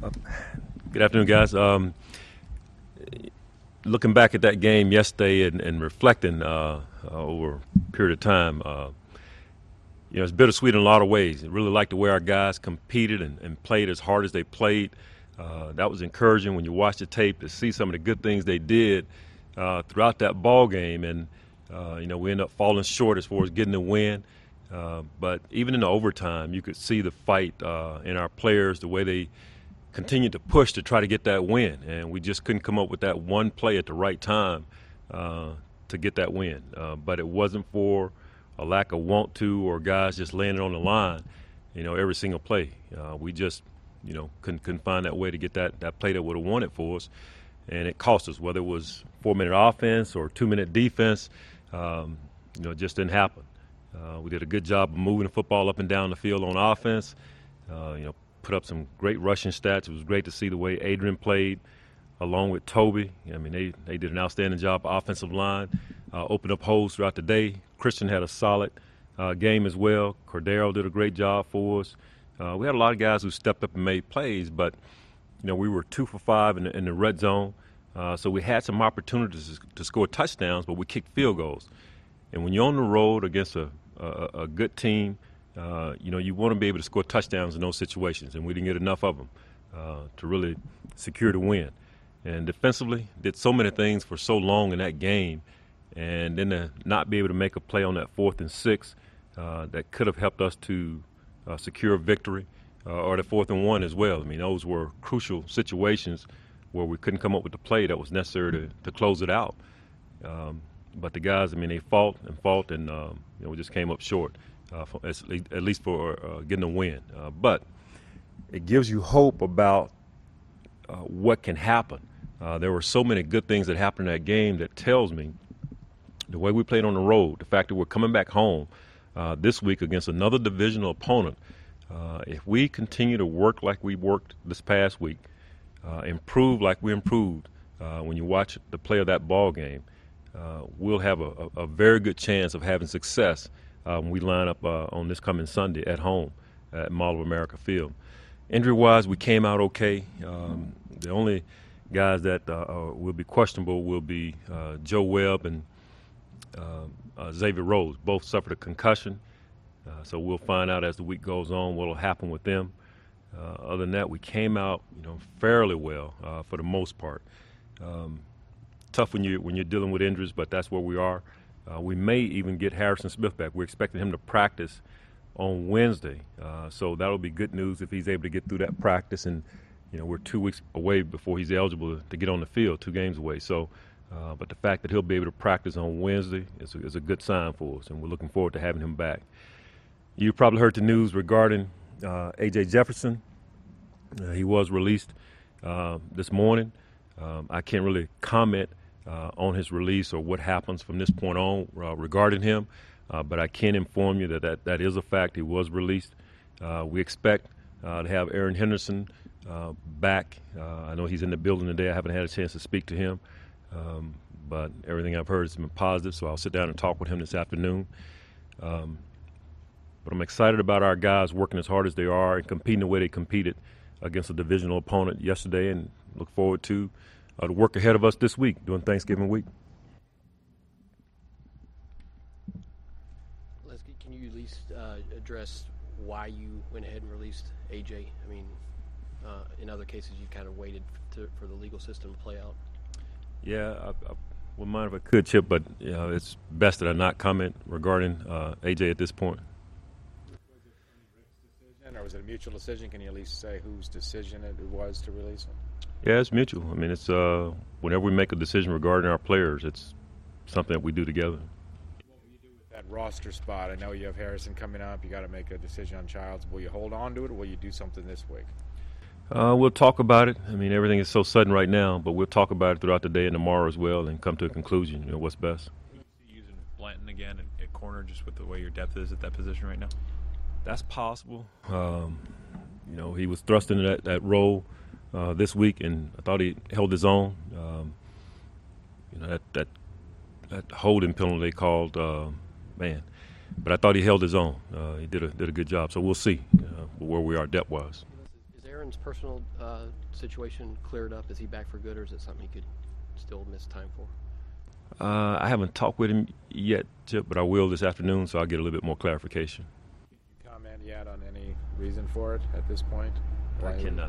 Good afternoon, guys. Looking back at that game yesterday and reflecting over a period of time, it's bittersweet in a lot of ways. I really like the way our guys competed and played as hard as they played. That was encouraging when you watch the tape to see some of the good things they did throughout that ball game. And we ended up falling short as far as getting the win. But even in the overtime, you could see the fight in our players, the way they continued to push to try to get that win, and we just couldn't come up with that one play at the right time to get that win. But it wasn't for a lack of want to or guys just laying it on the line, every single play. We just, couldn't find that way to get that play that would have won it for us, and it cost us, whether it was 4-minute offense or 2-minute defense. It just didn't happen. We did a good job of moving the football up and down the field on offense. Put up some great rushing stats. It was great to see the way Adrian played along with Toby. I mean, they did an outstanding job offensive line, opened up holes throughout the day. Christian had a solid game as well. Cordero did a great job for us. We had a lot of guys who stepped up and made plays, but, we were 2 for 5 in the red zone. So we had some opportunities to score touchdowns, but we kicked field goals. And when you're on the road against a good team, you want to be able to score touchdowns in those situations, and we didn't get enough of them to really secure the win. And defensively, did so many things for so long in that game, and then to not be able to make a play on that 4th and 6 that could have helped us to secure a victory, or the 4th and 1 as well. I mean, those were crucial situations where we couldn't come up with the play that was necessary to close it out. But the guys, they fought, and we just came up short. At least for getting a win. But it gives you hope about what can happen. There were so many good things that happened in that game that tells me the way we played on the road, the fact that we're coming back home this week against another divisional opponent. If we continue to work like we worked this past week, improve like we improved when you watch the play of that ball game, we'll have a very good chance of having success when we line up on this coming Sunday at home at Mall of America Field. Injury-wise, we came out okay. The only guys that will be questionable will be Joe Webb and Xavier Rhodes. Both suffered a concussion, so we'll find out as the week goes on what will happen with them. Other than that, we came out, fairly well for the most part. Tough when you're dealing with injuries, but that's where we are. We may even get Harrison Smith back. We're expecting him to practice on Wednesday, so that'll be good news if he's able to get through that practice. And we're 2 weeks away before he's eligible to get on the field, 2 games away. So, but the fact that he'll be able to practice on Wednesday is a good sign for us, and we're looking forward to having him back. You probably heard the news regarding A.J. Jefferson. He was released this morning. I can't really comment on his release or what happens from this point on regarding him, but I can inform you that is a fact. He was released. We expect to have Aaron Henderson back. I know he's in the building today. I haven't had a chance to speak to him, but everything I've heard has been positive, so I'll sit down and talk with him this afternoon. But I'm excited about our guys working as hard as they are and competing the way they competed against a divisional opponent yesterday, and look forward to the work ahead of us this week during Thanksgiving week. Leslie, can you at least address why you went ahead and released AJ? I mean, in other cases, you kind of waited for the legal system to play out. Yeah, I wouldn't mind if I could, Chip, but it's best that I not comment regarding AJ at this point. Was it Rick's decision, or was it a mutual decision? Can you at least say whose decision it was to release him? Yeah, it's mutual. I mean, it's whenever we make a decision regarding our players, it's something that we do together. What will you do with that roster spot? I know you have Harrison coming up. You got to make a decision on Childs. Will you hold on to it, or will you do something this week? We'll talk about it. I mean, everything is so sudden right now, but we'll talk about it throughout the day and tomorrow as well, and come to a conclusion. What's best. Using Blanton again at corner, just with the way your depth is at that position right now. That's possible. He was thrust into that role this week, and I thought he held his own. That holding penalty they called, but I thought he held his own. He did a good job. So we'll see where we are depth-wise. Is there Aaron's personal situation cleared up? Is he back for good, or is it something he could still miss time for? I haven't talked with him yet, Chip, but I will this afternoon, so I'll get a little bit more clarification. Can you comment yet on any reason for it at this point? I cannot.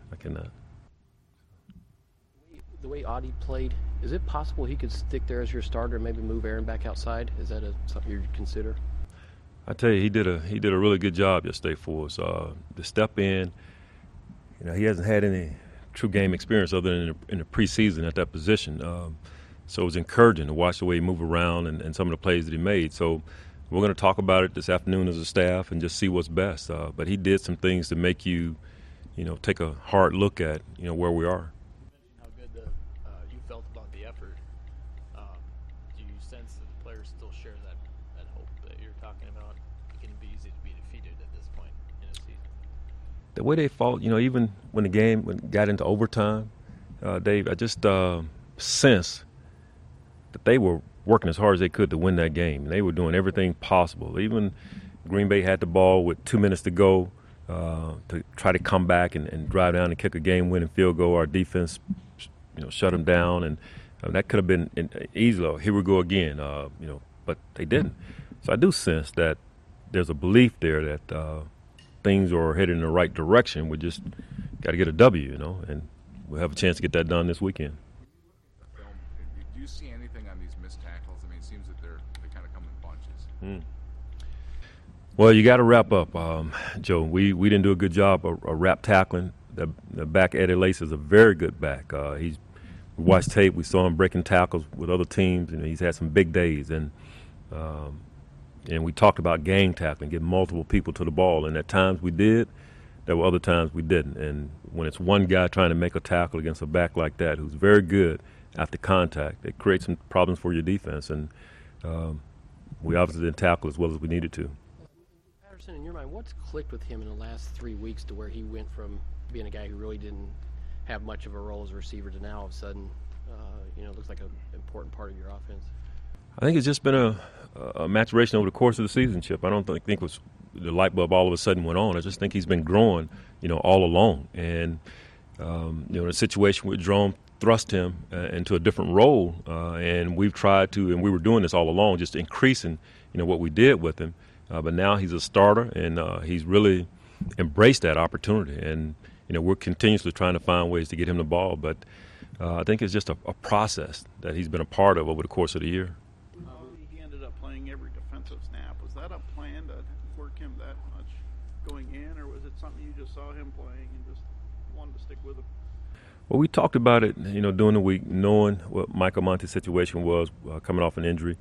The way Audie played, is it possible he could stick there as your starter and maybe move Aaron back outside? Is that something you'd consider? I tell you, he did a really good job yesterday for us. To step in, he hasn't had any true game experience other than in the preseason at that position. So it was encouraging to watch the way he moved around and some of the plays that he made. So we're going to talk about it this afternoon as a staff and just see what's best. But he did some things to make you take a hard look at where we are. How good you felt about the effort. Do you sense that the players still share that hope that you're talking about? It can be easy to be defeated at this point in a season. The way they fought, even when the game got into overtime, Dave, I just sensed that they were working as hard as they could to win that game. They were doing everything possible. Even Green Bay had the ball with 2 minutes to go to try to come back and drive down and kick a game-winning field goal. Our defense, shut them down, and that could have been easy. Here we go again, but they didn't. So I do sense that there's a belief there that things are headed in the right direction. We just got to get a W, and we'll have a chance to get that done this weekend. Do you see anything on these missed tackles? I mean, it seems that they kind of come in bunches. Well, you got to wrap up, Joe. We didn't do a good job of wrap tackling. The back, Eddie Lace, is a very good back. We watched tape. We saw him breaking tackles with other teams, and he's had some big days. And we talked about gang tackling, getting multiple people to the ball. And at times we did. There were other times we didn't. And when it's one guy trying to make a tackle against a back like that who's very good after contact, it creates some problems for your defense. And we obviously didn't tackle as well as we needed to. Patterson, in your mind, what's clicked with him in the last 3 weeks to where he went from being a guy who really didn't have much of a role as a receiver to now all of a sudden, looks like an important part of your offense? I think it's just been a maturation over the course of the season, Chip. I don't think it was the light bulb all of a sudden went on. I just think he's been growing, all along. And, the situation with Jerome thrust him into a different role, and we've tried to, and we were doing this all along, just increasing, what we did with him. But now he's a starter, and he's really embraced that opportunity. And, we're continuously trying to find ways to get him the ball. But I think it's just a process that he's been a part of over the course of the year. He ended up playing every defensive snap. Was that a plan to work him that much going in, or was it something you just saw him playing and just wanted to stick with him? Well, we talked about it, during the week, knowing what Michael Monte's situation was coming off an injury.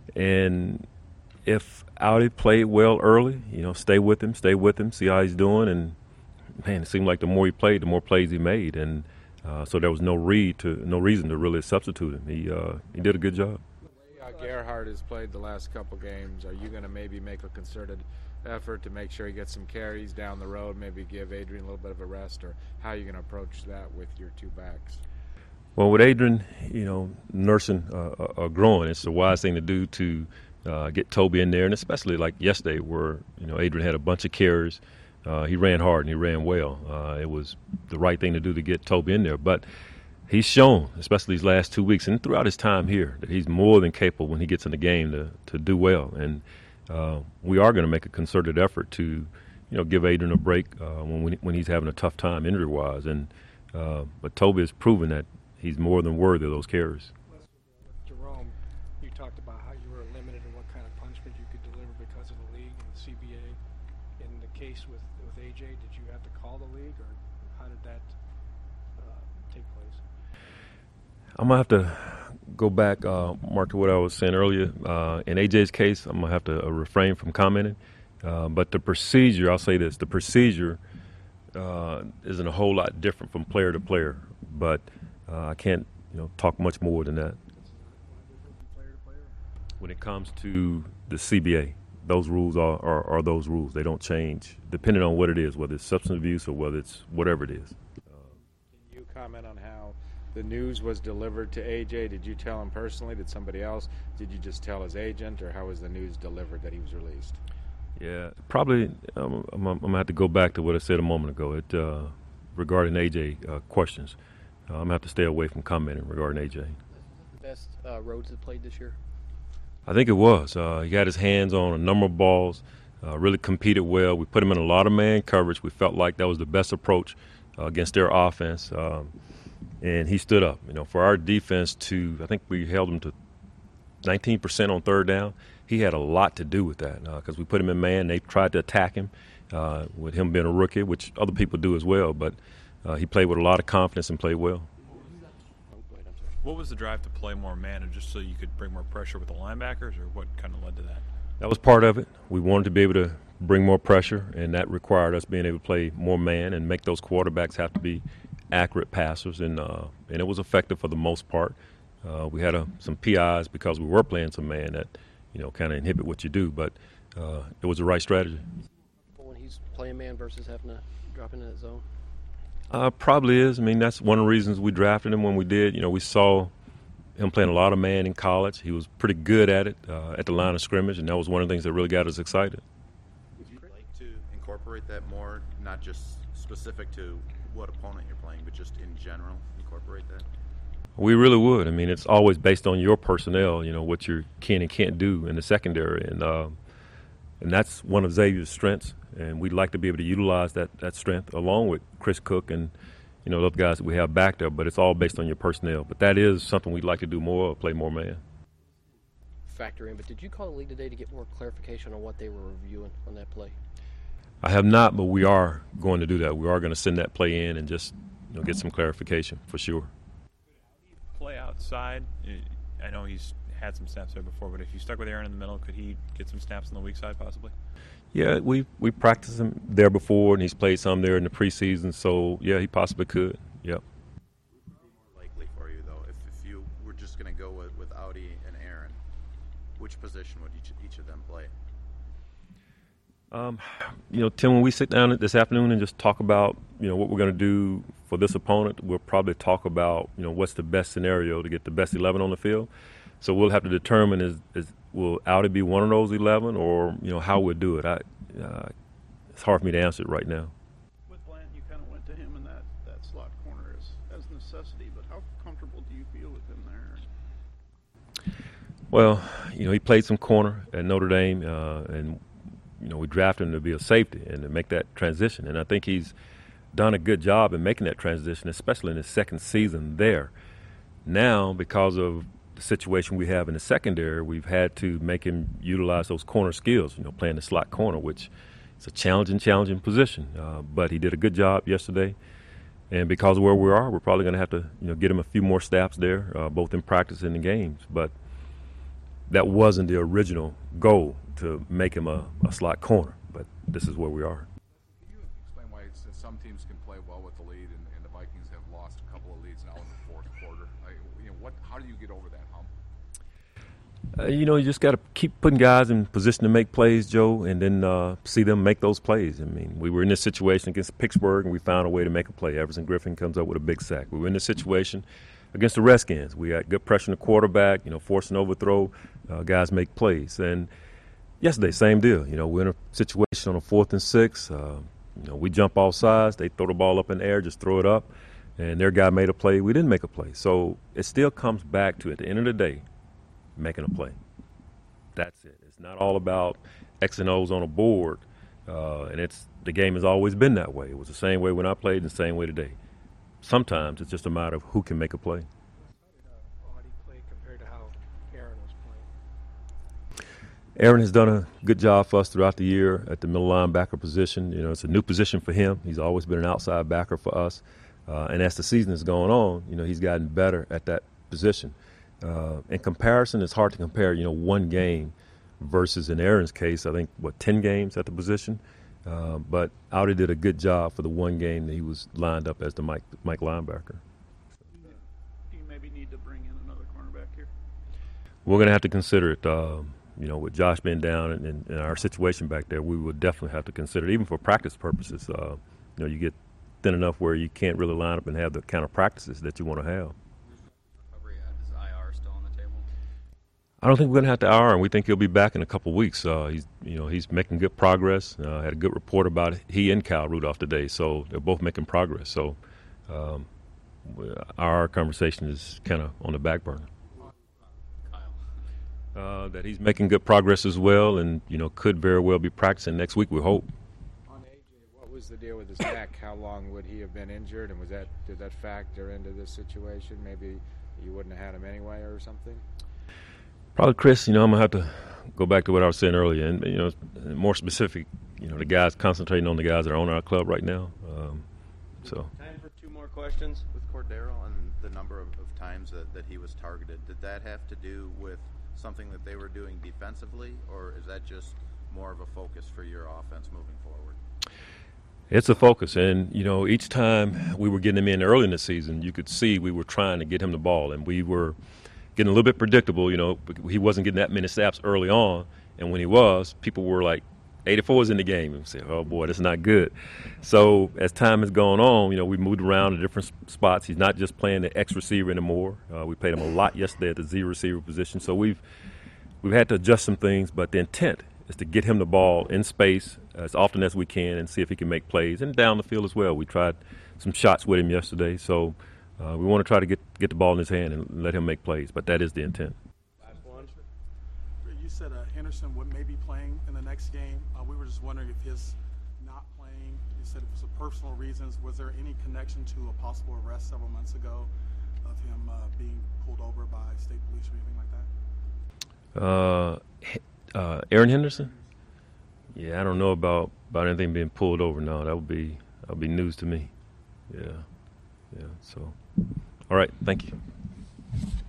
And if Audie played well early, stay with him, see how he's doing. And, man, it seemed like the more he played, the more plays he made. And so there was no reason to really substitute him. He did a good job. Gerhard has played the last couple games. Are you going to maybe make a concerted effort to make sure he gets some carries down the road, maybe give Adrian a little bit of a rest, or how are you going to approach that with your two backs? Well, with Adrian, nursing or growing, it's the wise thing to do to get Toby in there, and especially like yesterday where, Adrian had a bunch of carries. He ran hard and he ran well. It was the right thing to do to get Toby in there. But he's shown, especially these last 2 weeks and throughout his time here, that he's more than capable when he gets in the game to do well. And we are going to make a concerted effort to, give Adrian a break when he's having a tough time injury-wise. And but Toby has proven that he's more than worthy of those carries. Jerome, you talked about how you were limited in what kind of punishment you could deliver because of the league and the CBA. In the case with AJ, did you have to call the league, or how did that take place? I'm going to have to go back, Mark, to what I was saying earlier. In AJ's case, I'm going to have to refrain from commenting. But the procedure, I'll say this, the procedure isn't a whole lot different from player to player. But I can't, talk much more than that. When it comes to the CBA, those rules are those rules. They don't change depending on what it is, whether it's substance abuse or whether it's whatever it is. Can you comment on how the news was delivered to AJ? Did you tell him personally? Did somebody else? Did you just tell his agent, or how was the news delivered that he was released? Yeah, probably I'm going to have to go back to what I said a moment ago. regarding AJ questions. I'm going to have to stay away from commenting regarding AJ. The best Rhodes have played this year? I think it was. He got his hands on a number of balls, really competed well. We put him in a lot of man coverage. We felt like that was the best approach against their offense. And he stood up. For our defense I think we held him to 19% on third down. He had a lot to do with that because we put him in man. They tried to attack him with him being a rookie, which other people do as well. But he played with a lot of confidence and played well. What was the drive to play more man, and just so you could bring more pressure with the linebackers, or what kind of led to that? That was part of it. We wanted to be able to bring more pressure, and that required us being able to play more man and make those quarterbacks have to be accurate passers, and it was effective for the most part. We had some PIs because we were playing some man that kind of inhibit what you do, but it was the right strategy. When he's playing man versus having to drop into that zone? Probably is. I mean, that's one of the reasons we drafted him when we did. We saw him playing a lot of man in college. He was pretty good at it at the line of scrimmage, and that was one of the things that really got us excited. Would you like to incorporate that more, not just specific to what opponent you're playing, but just in general, incorporate that? We really would. I mean, it's always based on your personnel, what you can and can't do in the secondary. And that's one of Xavier's strengths, and we'd like to be able to utilize that strength along with Chris Cook and, those guys that we have back there, but it's all based on your personnel. But that is something we'd like to do more, play more man. Factor in, but did you call the league today to get more clarification on what they were reviewing on that play? I have not, but we are going to do that. We are going to send that play in and just get some clarification for sure. Play outside. I know he's had some snaps there before, but if you stuck with Aaron in the middle, could he get some snaps on the weak side possibly? Yeah, we practiced him there before, and he's played some there in the preseason. So yeah, he possibly could. Yep. More likely for you though, if you were just going to go with Audi and Aaron, which position would each of them play? Tim, when we sit down this afternoon and just talk about, what we're going to do for this opponent, we'll probably talk about, what's the best scenario to get the best 11 on the field. So we'll have to determine will Audi be one of those 11 or, how we'll do it. It's hard for me to answer it right now. With Bland, you kind of went to him in that slot corner as necessity, but how comfortable do you feel with him there? Well, he played some corner at Notre Dame, and we drafted him to be a safety and to make that transition. And I think he's done a good job in making that transition, especially in his second season there. Now, because of the situation we have in the secondary, we've had to make him utilize those corner skills, playing the slot corner, which is a challenging position. But he did a good job yesterday. And because of where we are, we're probably going to have to, get him a few more snaps there, both in practice and in games. But that wasn't the original goal, to make him a slot corner. But this is where we are. Can you explain why some teams can play well with the lead and the Vikings have lost a couple of leads now in the fourth quarter? How do you get over that hump? You just got to keep putting guys in position to make plays, Joe, and then see them make those plays. I mean, we were in this situation against Pittsburgh, and we found a way to make a play. Everson Griffin comes up with a big sack. We were in this situation against the Redskins. We had good pressure on the quarterback, force an overthrow. Guys make plays. And yesterday, same deal. We're in a situation on a 4th and 6. We jump off sides. They throw the ball up in the air, just throw it up. And their guy made a play. We didn't make a play. So it still comes back to, at the end of the day, making a play. That's it. It's not all about X and O's on a board. And the game has always been that way. It was the same way when I played and the same way today. Sometimes it's just a matter of who can make a play. How did Audi play compared to how Aaron was playing? Aaron has done a good job for us throughout the year at the middle linebacker position. It's a new position for him. He's always been an outside backer for us. And as the season has gone on, he's gotten better at that position. In comparison, it's hard to compare, one game versus in Aaron's case, I think, 10 games at the position. But Audi did a good job for the one game that he was lined up as the Mike linebacker. Do you maybe need to bring in another cornerback here? We're going to have to consider it. With Josh being down and our situation back there, we would definitely have to consider it, even for practice purposes. You get thin enough where you can't really line up and have the kind of practices that you want to have. Recovery, is IR still on the table? I don't think we're going to have to hour him. We think he'll be back in a couple weeks. He's making good progress. Had a good report about it. He and Kyle Rudolph today, so they're both making progress. So our conversation is kind of on the back burner. That he's making good progress as well, and could very well be practicing next week. We hope. On AJ, what was the deal with his neck? How long would he have been injured, and did that factor into this situation? Maybe you wouldn't have had him anyway, or something. Probably, Chris. I'm gonna have to go back to what I was saying earlier, and more specific. The guys concentrating on the guys that are on our club right now. Time for two more questions. With Cordero and the number of times that he was targeted, did that have to do with something that they were doing defensively, or is that just more of a focus for your offense moving forward? It's a focus, and each time we were getting him in early in the season, you could see we were trying to get him the ball, and we were getting a little bit predictable. He wasn't getting that many snaps early on, and when he was, people were like, 84 is in the game, and we said, oh boy, that's not good. So as time has gone on, we moved around to different spots. He's not just playing the X receiver anymore. We played him a lot yesterday at the Z receiver position. So we've had to adjust some things, but the intent is to get him the ball in space as often as we can and see if he can make plays, and down the field as well. We tried some shots with him yesterday, so we want to try to get the ball in his hand and let him make plays, but that is the intent. Last one. You said Henderson would maybe playing in the next game. We were just wondering if his not playing, you said it was for personal reasons. Was there any connection to a possible arrest several months ago of him being pulled over by state police or anything like that? Aaron Henderson? Yeah, I don't know about anything being pulled over. No, that would be news to me. Yeah. So, all right. Thank you.